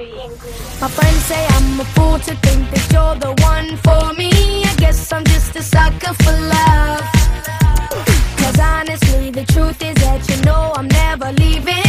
My friends say I'm a fool to think that you're the one for me. I guess I'm just a sucker for love. Cause honestly, the truth is that you know I'm never leaving.